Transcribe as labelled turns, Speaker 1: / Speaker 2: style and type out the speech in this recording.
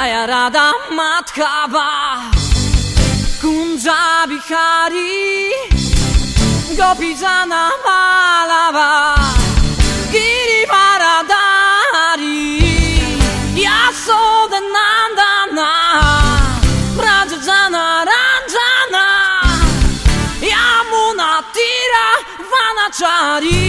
Speaker 1: Jaya Radha Madhava Kunja Bihari Gopi Jana Vallabha Girivaradari Yasoda Nandana Braja Jana Ranjana Yamuna Tira Vanachari